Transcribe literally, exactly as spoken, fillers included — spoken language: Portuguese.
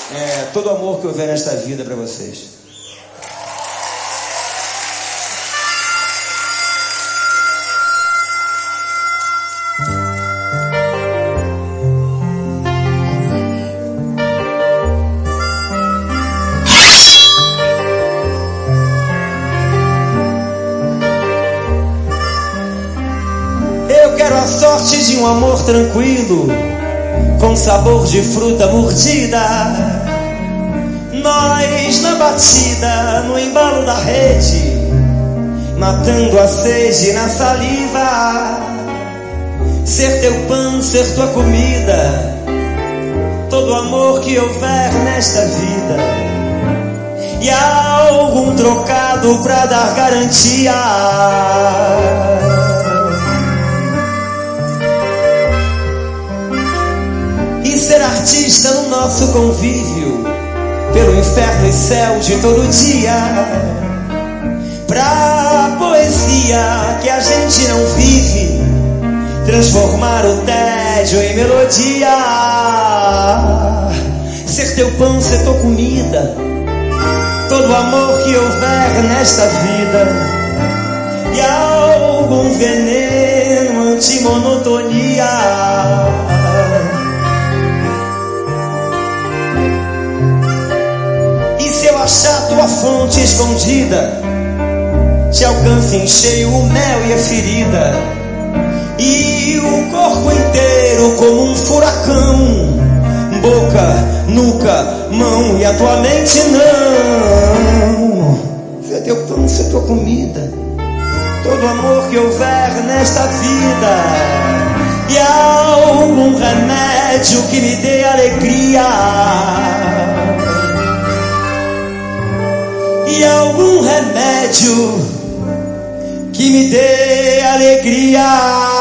é, todo o amor que houver nesta vida para vocês. Eu quero a sorte de um amor tranquilo, com sabor de fruta mordida. Nós na batida, no embalo da rede, matando a sede na saliva. Ser teu pão, ser tua comida, todo amor que houver nesta vida. E algum trocado pra dar garantia. Ser artista no nosso convívio, pelo inferno e céu de todo dia, pra poesia que a gente não vive, transformar o tédio em melodia. Ser teu pão, ser tua comida, todo amor que houver nesta vida. E algum veneno anti-monotonia. Se eu achar tua fonte escondida, te alcance em cheio o mel e a ferida, e o corpo inteiro como um furacão, boca, nuca, mão e a tua mente não. Ser teu pão, ser tua comida, todo amor que houver nesta vida. E algum remédio que me dê alegria. E algum remédio que me dê alegria.